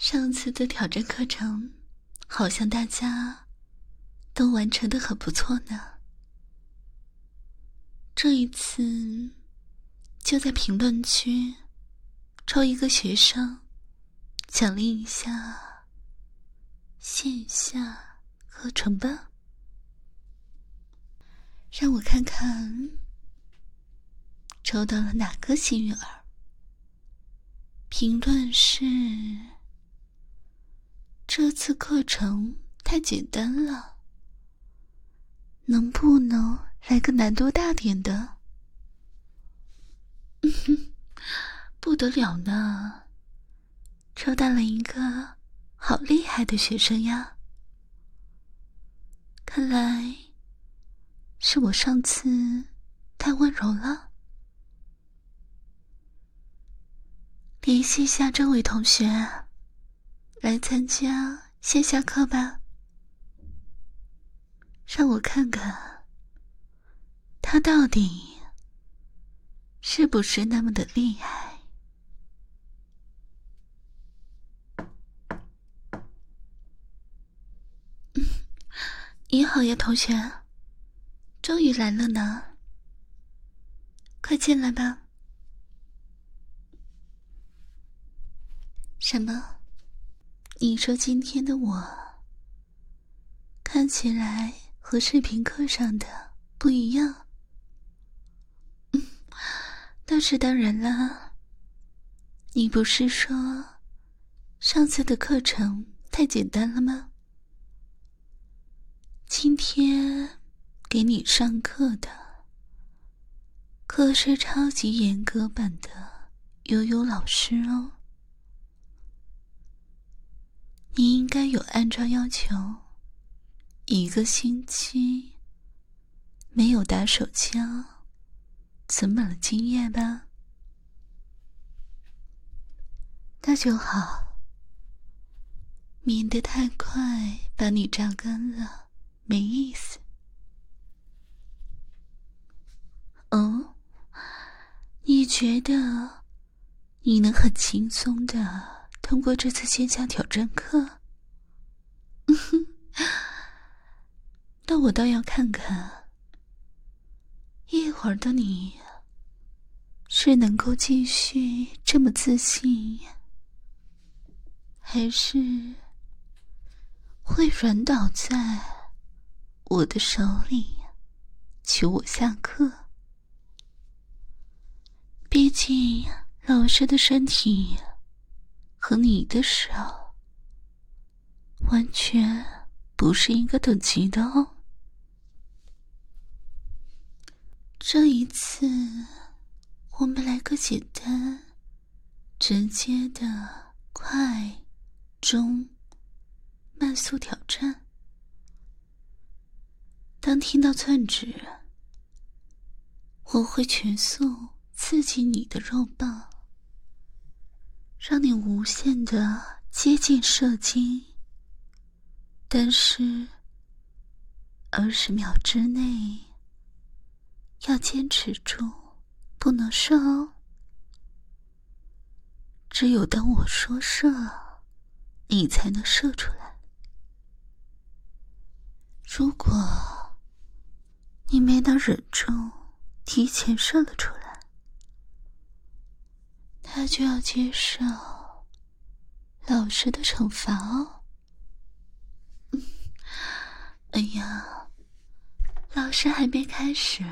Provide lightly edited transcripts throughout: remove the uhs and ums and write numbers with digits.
上次的挑战课程，好像大家都完成得很不错呢。这一次，就在评论区抽一个学生，奖励一下线下课程吧。让我看看，抽到了哪个幸运儿。评论是：这次课程太简单了，能不能来个难度大点的？不得了呢，抽到了一个好厉害的学生呀！看来是我上次太温柔了。联系一下这位同学，来参加线下课吧。让我看看，他到底是不是那么的厉害。你好呀，同学，终于来了呢，快进来吧。什么？你说今天的我看起来和视频课上的不一样？那是当然啦，你不是说上次的课程太简单了吗？今天给你上课的可是超级严格版的悠悠老师哦。你应该有按照要求1个星期没有打手枪存满了经验吧？那就好，免得太快把你榨干了，没意思。哦，你觉得你能很轻松地通过这次线下挑战课？那我倒要看看，一会儿的你是能够继续这么自信，还是会软倒在我的手里求我下课？毕竟老师的身体和你的手完全不是一个等级的哦。这一次我们来个简单直接的快中慢速挑战。当听到寸指，我会全速刺激你的肉棒，让你无限的接近射精，但是20秒之内要坚持住，不能射哦。只有当我说射，你才能射出来。如果你没能忍住提前射了出来，他就要接受老师的惩罚哦。哎呀，老师还没开始，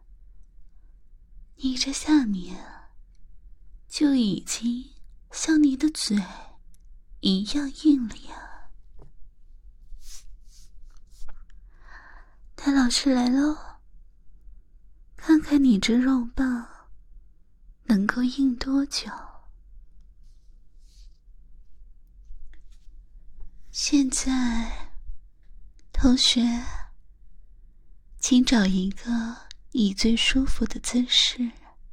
你这下面就已经像你的嘴一样硬了呀。那老师来咯，看看你这肉棒能够硬多久。现在同学，请找一个你最舒服的姿势，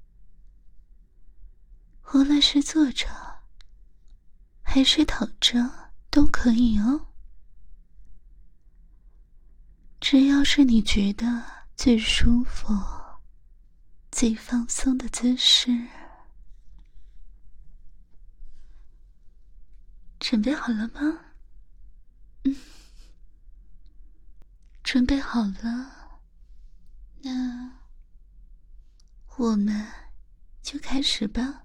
无论是坐着还是躺着都可以哦。只要是你觉得最舒服最放松的姿势。 准备好了吗？准备好了，那我们就开始吧。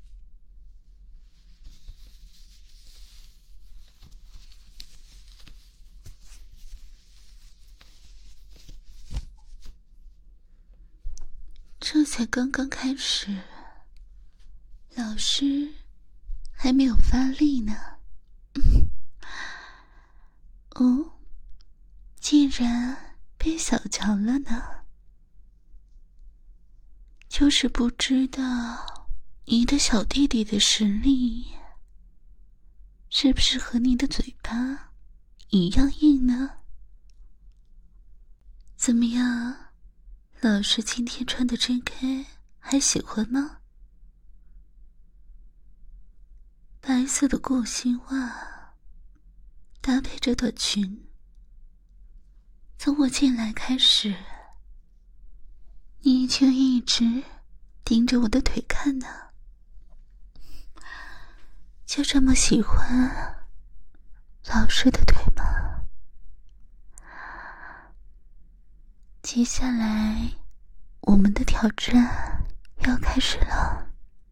这才刚刚开始，老师还没有发力呢。哦，竟然被小瞧了呢。就是不知道你的小弟弟的实力是不是和你的嘴巴一样硬呢？怎么样，老师今天穿的真开，还喜欢吗？白色的过膝袜搭配着短裙，从我进来开始，你就一直盯着我的腿看呢。就这么喜欢老师的腿吗？接下来我们的挑战要开始了。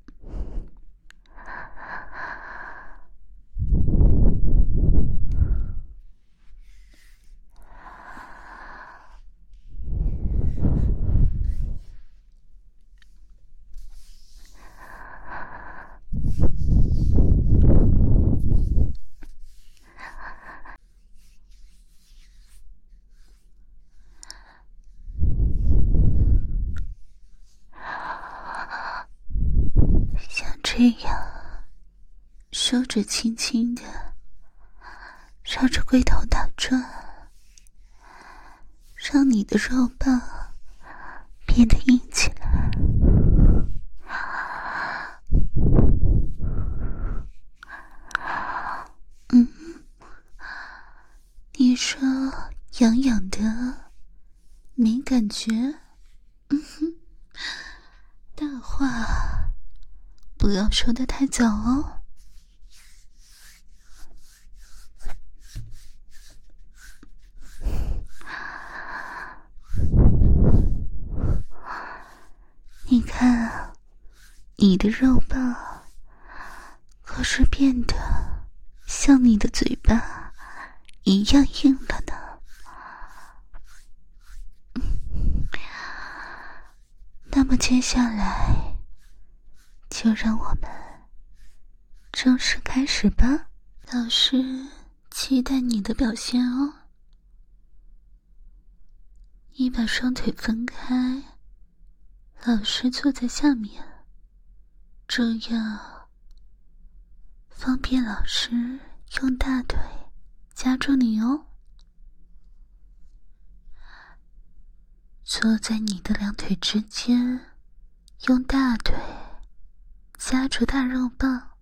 像这样，手指轻轻的绕着龟头打转，让你的肉棒变得硬起来。你说痒痒的，没感觉？大话不要说得太早哦。你看，你的肉棒可是变得像你的嘴巴一样硬了呢。那么接下来就让我们正式开始吧。老师期待你的表现哦。你把双腿分开，老师坐在下面，这样方便老师用大腿夹住你哦。坐在你的两腿之间，用大腿夹住大肉棒，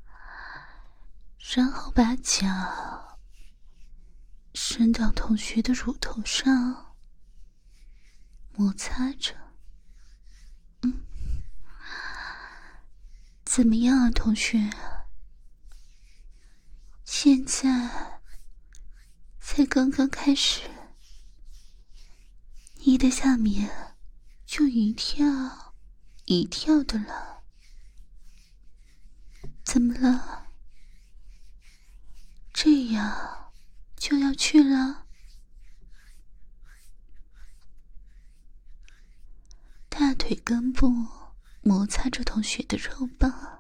然后把脚伸到同学的乳头上，摩擦着。怎么样啊，同学？现在才刚刚开始，你的下面就一跳一跳的了。怎么了？这样就要去了？大腿根部摩擦着同学的肉棒，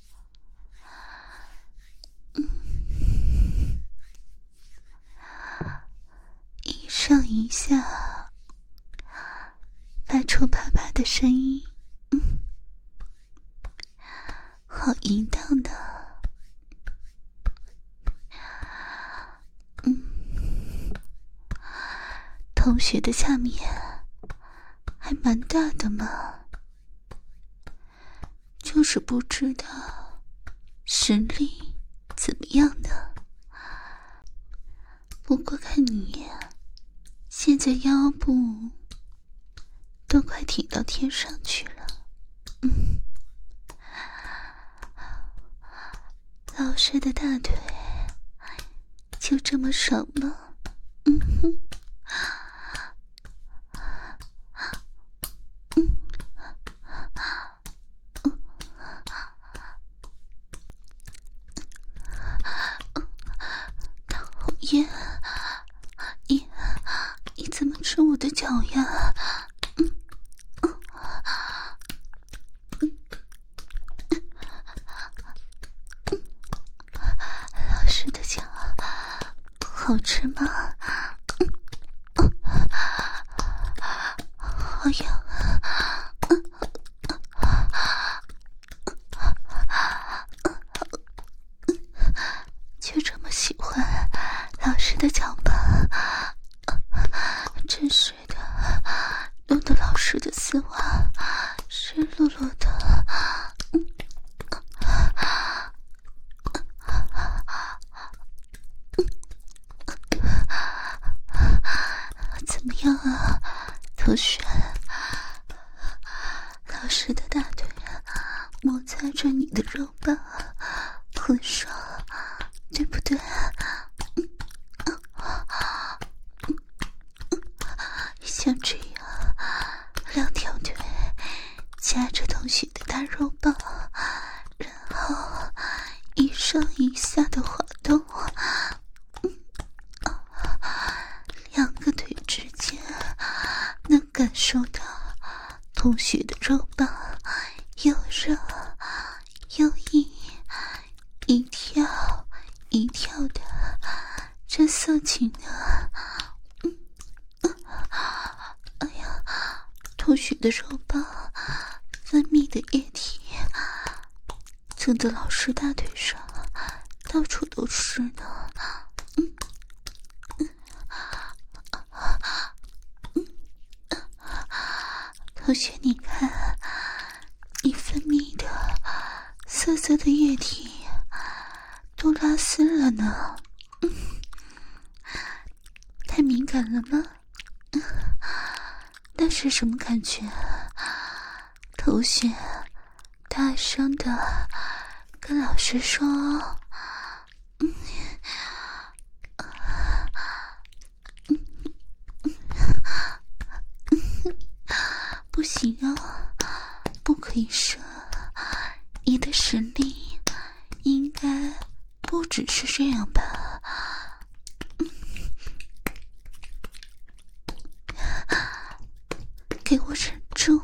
一上一下，发出啪啪的声音，好淫荡的。同学的下面还蛮大的嘛，就是不知道实力怎么样呢。不过看你现在腰部都快挺到天上去了。老师的大腿就这么爽吗？嗯哼。讨厌，你怎么吃我的脚呀？老师的脚不好吃吗？好痒啊！就这么喜欢老师的脚吧？真是的，弄得老师的丝袜湿漉漉的。怎么样啊，同学？老师的大腿摩擦着你的肉棒，很爽，对不对？像这样，两条腿夹着同学的大肉棒，然后一上一下的滑动，两个腿之间能感受到同学的肉棒又热又硬，一跳一跳的，这色情啊！哎呀，同学的肉棒分泌的液体蹭得老师大腿上到处都是呢。同学，你看，你分泌的涩涩的液体都拉丝了呢。太敏感了吗？那是什么感觉？同学大声的跟老师说。不行啊，不可以射，你的实力应该不只是这样吧？给我忍住！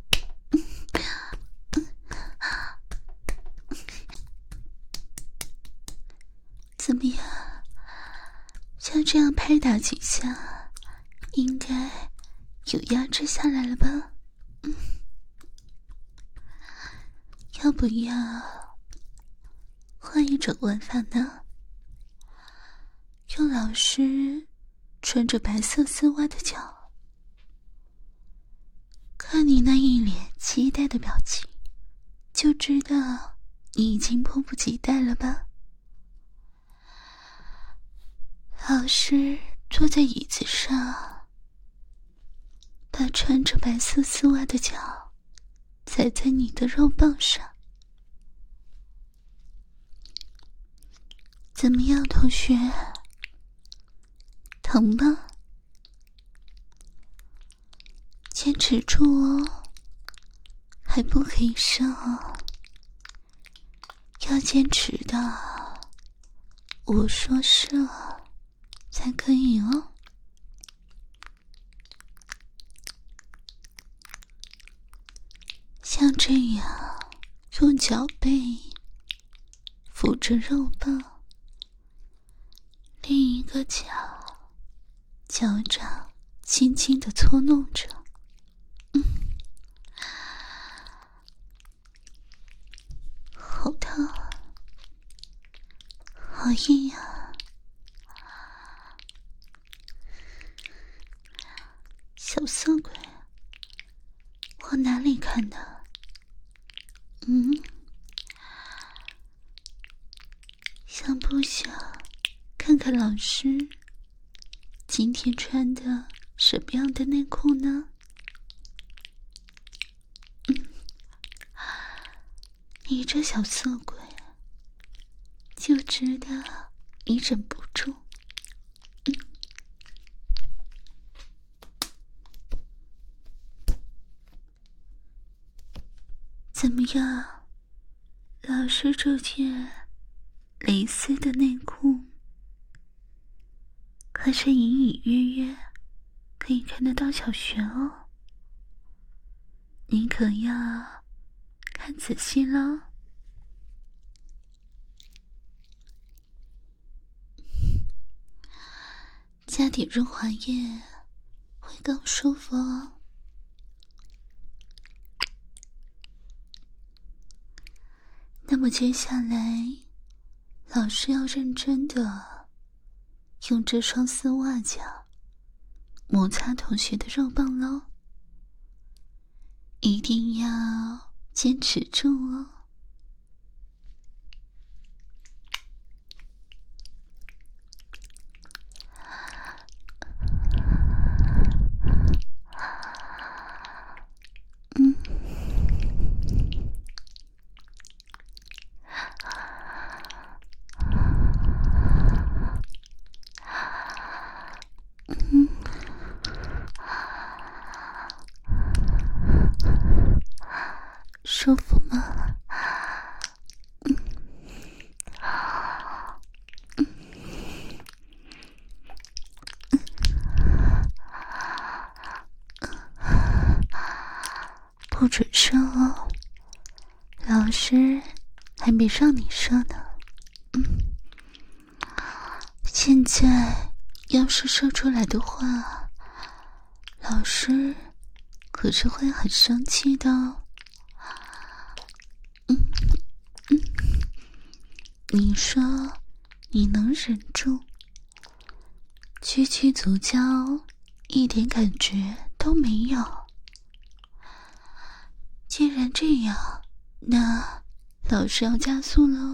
怎么样？像这样拍打几下，应该有压制下来了吧？要不要换一种玩法呢？用老师穿着白色丝袜的脚，看你那一脸期待的表情，就知道你已经迫不及待了吧？老师坐在椅子上，把穿着白色丝袜的脚踩在你的肉棒上。怎么样，同学？疼吗？坚持住哦，还不可以射哦，要坚持的，我说射才可以哦。像这样用脚背扶着肉棒，另一个脚掌轻轻地搓弄着，好烫，好硬啊！小色鬼，往哪里看的？想不想看看老师今天穿的什么样的内裤呢？你这小色鬼，就知道你忍不住怎么样？老师这件蕾丝的内裤，可是隐隐约约可以看得到小穴哦，你可要看仔细了。加点润滑液会更舒服哦。那么接下来，老师要认真的用这双丝袜脚摩擦同学的肉棒喽，一定要坚持住哦。舒服吗？不准射哦，老师还没让你射呢。现在要是射出来的话，老师可是会很生气的哦。你说你能忍住？区区足交一点感觉都没有。既然这样，那老师要加速了。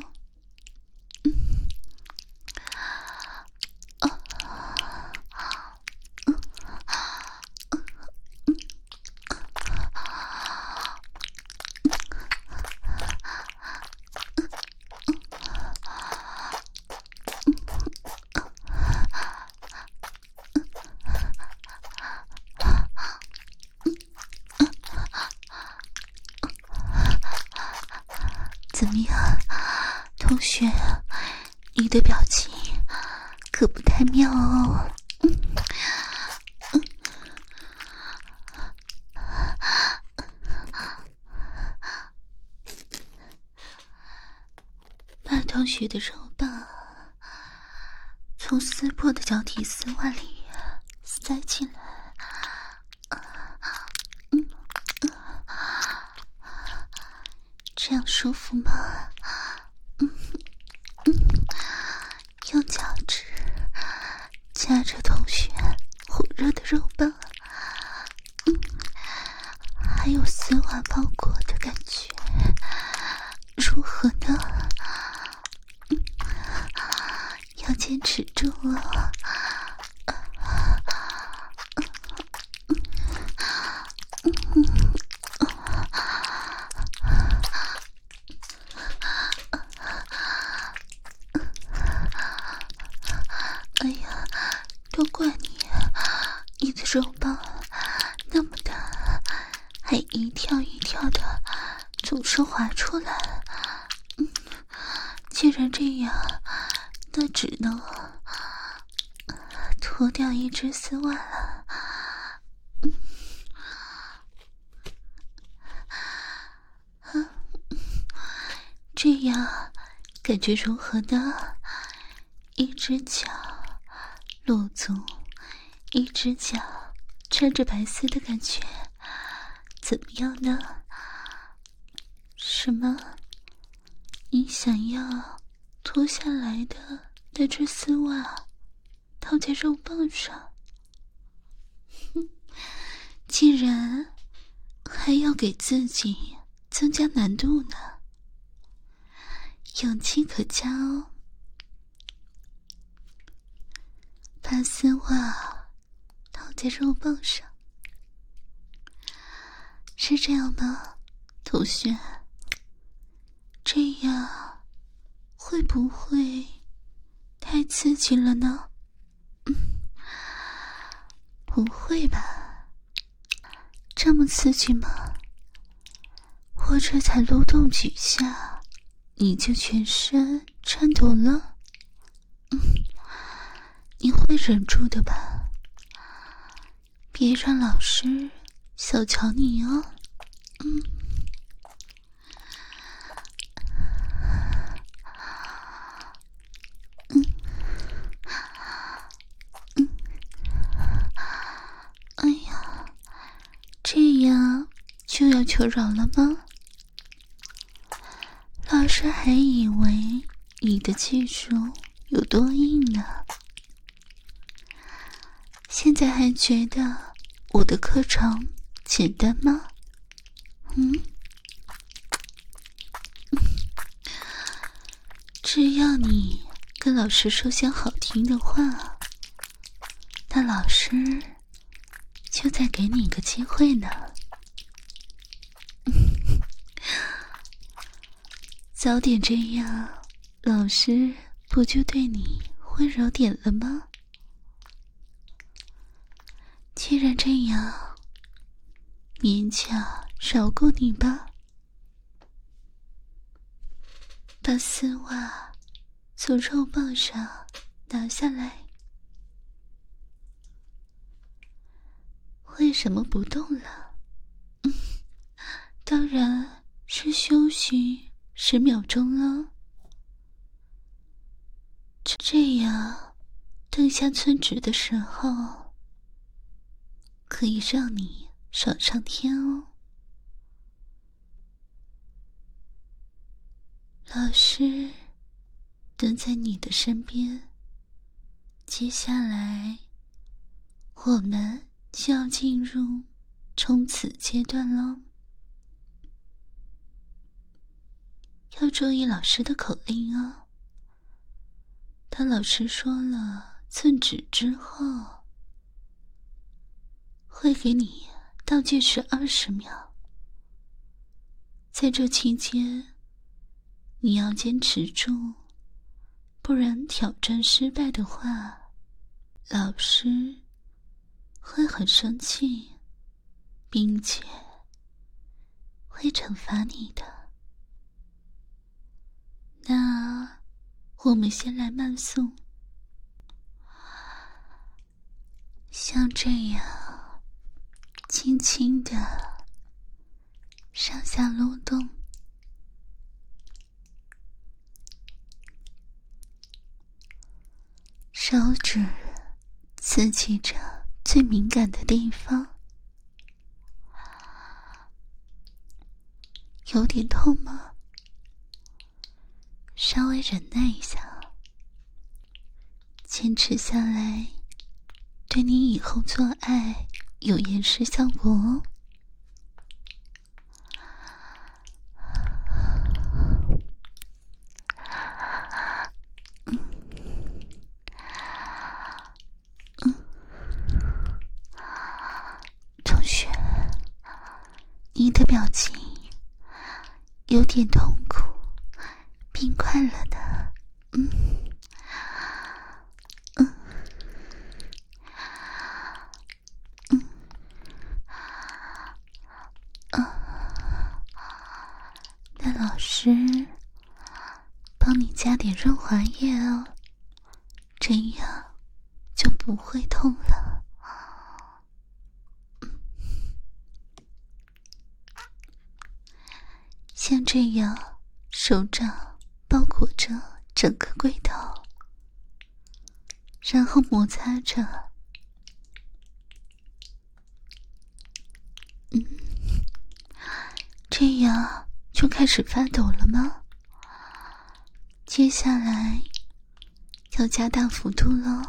怎么样，同学，你的表情可不太妙哦。把同学的肉棒从撕破的脚底丝袜里塞进来。这样舒服吗？用脚趾夹着同学火热的肉棒，还有丝袜包裹的感觉，如何呢？要坚持住哦。哎呀，都怪你，你的肉棒那么大，还一跳一跳的总是滑出来。既然这样，那只能脱掉一只丝袜了。这样感觉如何呢？一只脚露足，一只脚穿着白丝的感觉怎么样呢？什么？你想要脱下来的那只丝袜套在肉棒上？竟然还要给自己增加难度呢，勇气可嘉哦。把丝袜套在肉棒上，是这样吗，同学？这样会不会太刺激了呢？不会吧？这么刺激吗？ 我这才撸动几下，你就全身颤抖了？你会忍住的吧？别让老师小瞧你哦。哎呀，这样就要求饶了吗？老师还以为你的技术有多硬呢，现在还觉得我的课程简单吗？只要你跟老师说些好听的话，那老师就再给你一个机会呢。早点这样，老师不就对你温柔点了吗？既然这样，勉强饶过你吧。把丝袜从肉棒上拿下来。为什么不动了？当然是休息10秒钟了。这样等下寸指的时候，可以让你爽上天哦。老师等在你的身边，接下来我们就要进入冲刺阶段了。要注意老师的口令哦。当老师说了寸指之后，会给你倒计时20秒。在这期间，你要坚持住，不然挑战失败的话，老师会很生气，并且会惩罚你的。那我们先来慢速，像这样轻轻的上下撸动，手指刺激着最敏感的地方。有点痛吗？稍微忍耐一下，坚持下来，对你以后做爱有延时效果哦。同学，你的表情有点痛苦，并快乐的。那老师帮你加点润滑液哦，这样就不会痛了。像这样，手掌包裹着整个龟头，然后摩擦着。这样就开始发抖了吗？接下来要加大幅度了。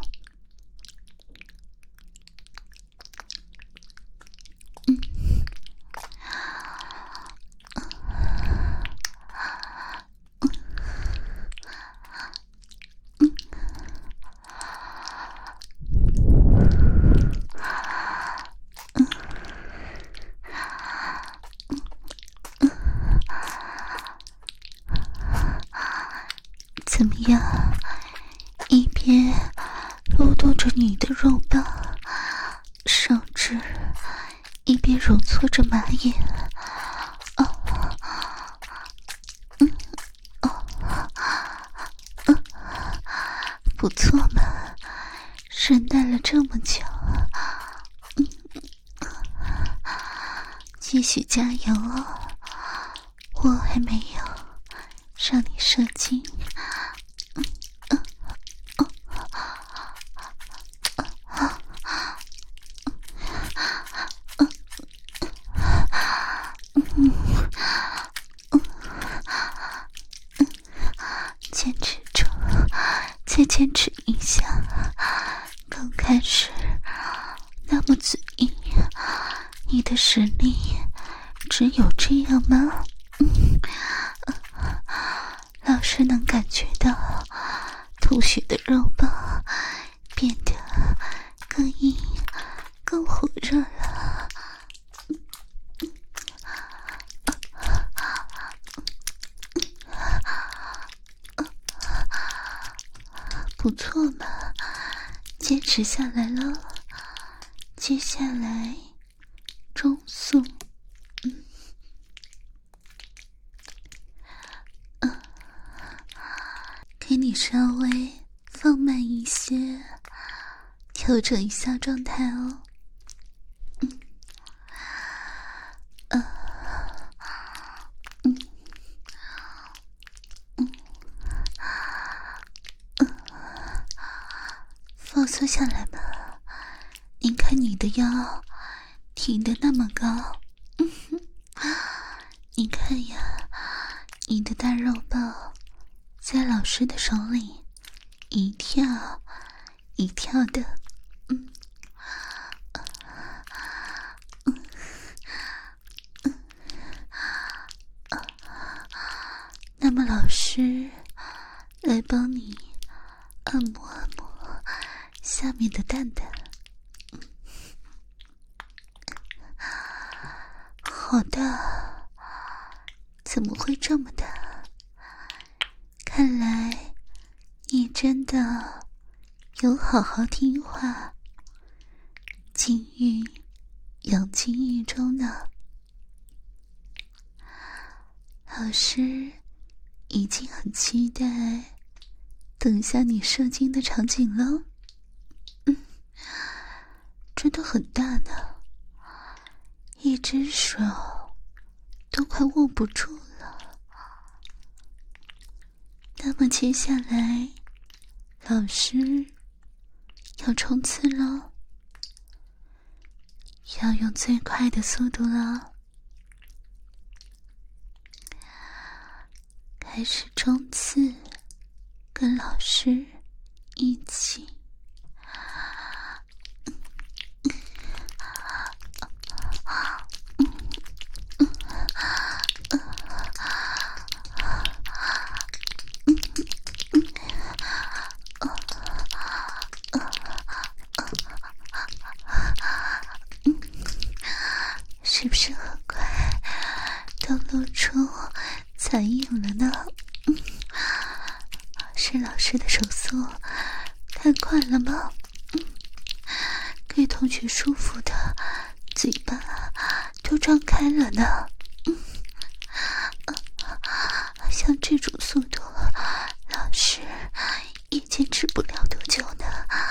怎么样？一边撸动着你的肉棒，手指一边揉搓着马眼， 不错嘛，忍耐了这么久，继续加油哦！我还没有让你射精。坚持住，再坚持一下。刚开始那么嘴硬，你的实力只有这样吗？老师能感觉到吐血的肉棒变得更硬更火热了。不错嘛，坚持下来了。接下来中速，给你稍微放慢一些，调整一下状态哦。放松下来吧。你看你的腰挺得那么高，你看呀，你的大肉棒在老师的手里一跳一跳的，那么老师来帮你按摩按摩下面的蛋蛋。好大，怎么会这么大？看来你真的有好好听话，金玉养金玉中呢。老师已经很期待等下你射精的场景了。真的很大呢，一只手都快握不住了。那么接下来老师要冲刺了，要用最快的速度了。开始冲刺，跟老师一起。是不是很快都露出残影了呢？是老师的手速太快了吗？给同学舒服的嘴巴都张开了呢。像这种速度，老师也坚持不了多久呢。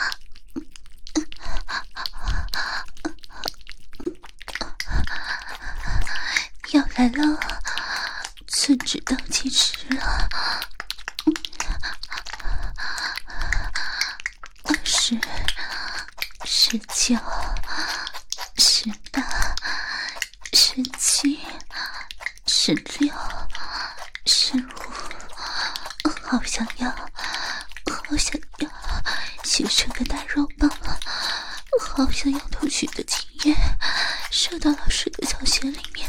要来了，寸指倒计时了。20、19、18、17、16、15，好想要，好想要学这个大肉棒，好想要同学的经验射到老师的小穴里面。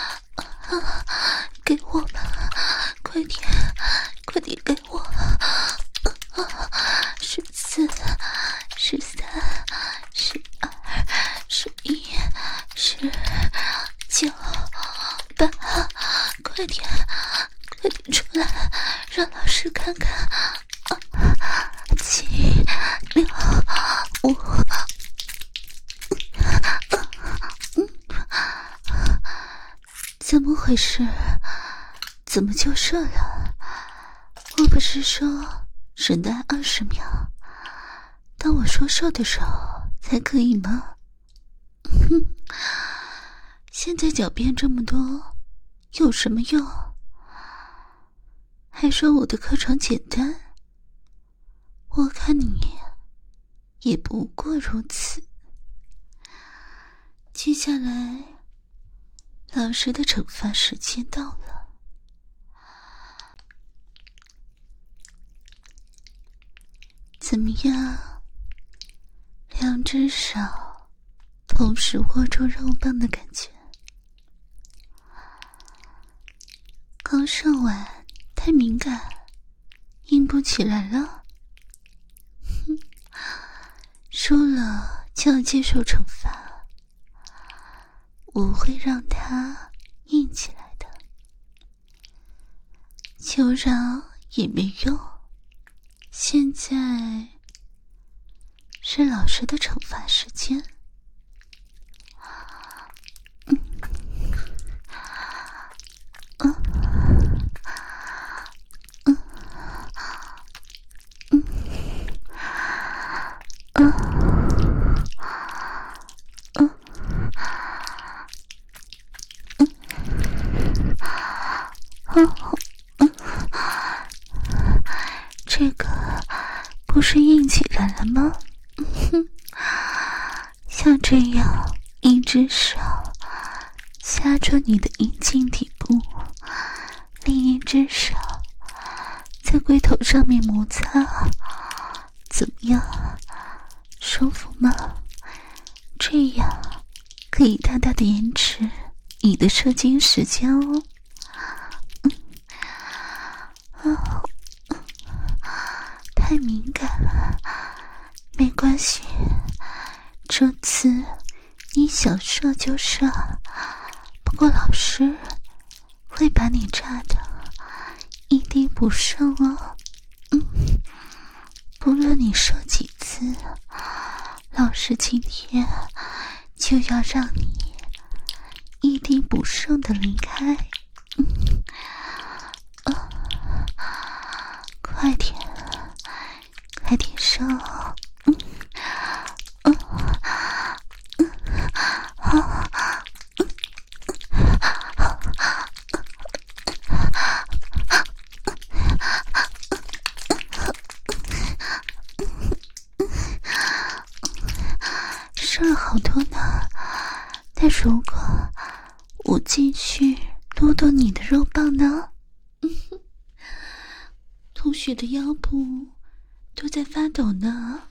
给我吧，快点，快点给我！14、13、12、11、19、8，快点，快点出来，让老师看看。7、6、5。怎么回事？怎么就射了？我不是说忍耐20秒， 当我说瘦的时候才可以吗？哼，现在狡辩这么多有什么用？还说我的课程简单，我看你也不过如此。接下来老师的惩罚时间到了。怎么样？两只手同时握住肉棒的感觉。刚上完太敏感，硬不起来了。哼，输了就要接受惩罚，我会让它硬起来的。求饶也没用，现在是老师的惩罚时间。这个不是硬起来了吗？像这样一只手掐住你的阴茎底部，另一只手在龟头上面摩擦，怎么样？舒服吗？这样可以大大的延迟你的射精时间哦。太敏感了，没关系，这次你想射就射，不过老师会把你炸的一滴不剩哦。不论你射几次，老师今天就要让你一滴不剩的离开。快点，快点射！射了好多呢，但如果我继续撸动你的肉棒呢？同学的腰部都在发抖呢。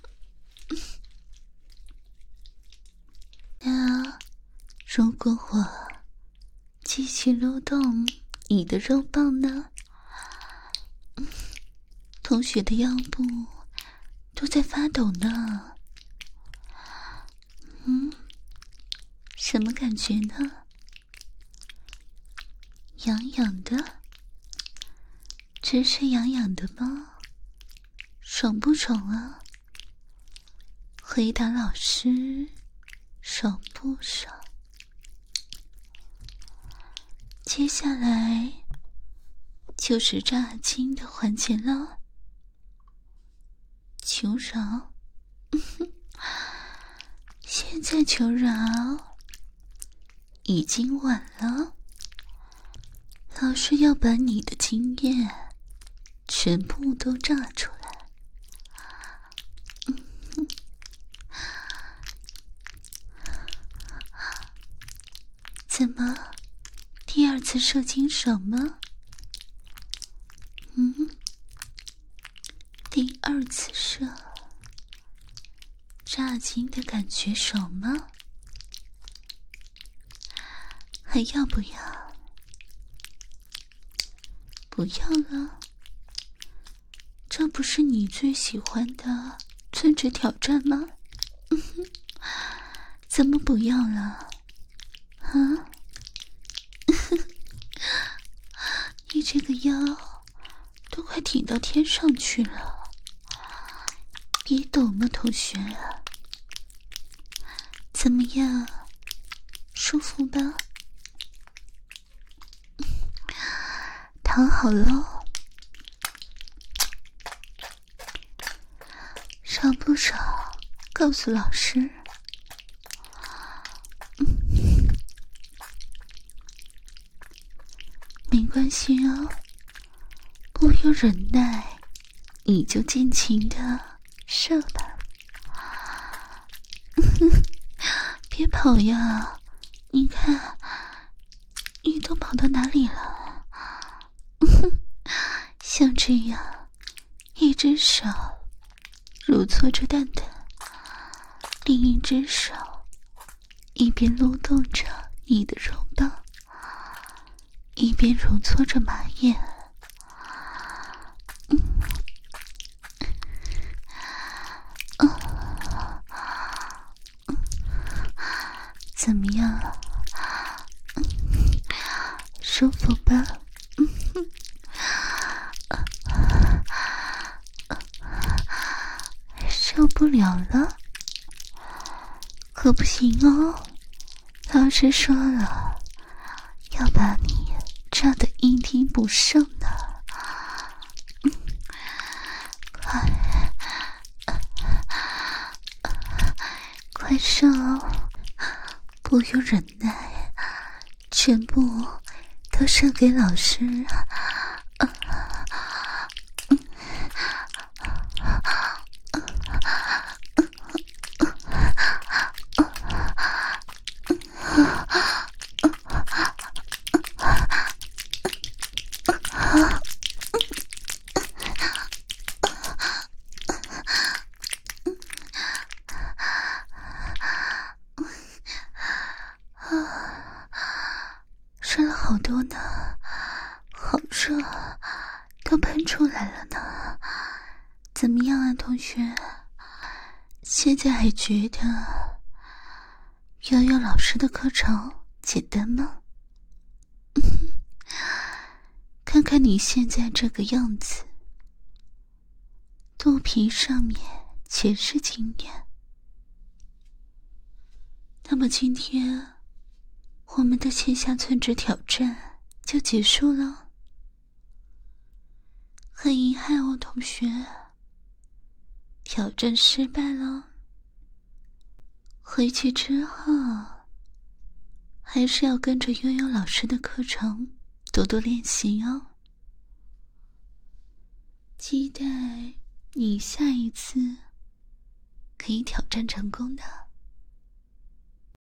那如果我继续撸动你的肉棒呢？同学的腰部都在发抖呢。什么感觉呢？痒痒的？只是痒痒的吗？爽不爽啊？回答老师，爽不爽？接下来就是炸精的环节了。求饶，现在求饶已经晚了。老师要把你的经验全部都炸出来。怎么，第二次射精爽吗？第二次射，炸精的感觉爽吗？还要不要？不要了。这不是你最喜欢的村职挑战吗？怎么不要了？啊？你这个腰都快挺到天上去了，别抖吗，同学？怎么样？舒服吧？躺好喽。爽不爽？ 告诉老师。没关系哦，我有忍耐，你就尽情的射吧。别跑呀，你看你都跑到哪里了？像这样一只手揉搓着蛋蛋，另一只手一边撸动着你的肉棒，一边揉搓着马眼。怎么样？舒服吧？受不了了？可不行哦，老师说了，要把你抓得阴茎不剩呢。快射哦，不用忍耐，全部都射给老师。射了好多呢，好热，都喷出来了呢。怎么样啊，同学？现在还觉得悠悠老师的课程简单吗？看看你现在这个样子，肚皮上面全是经验。那么今天我们的线下寸指挑战就结束了。很遗憾哦，同学，挑战失败了。回去之后还是要跟着悠悠老师的课程多多练习哦。期待你下一次可以挑战成功的。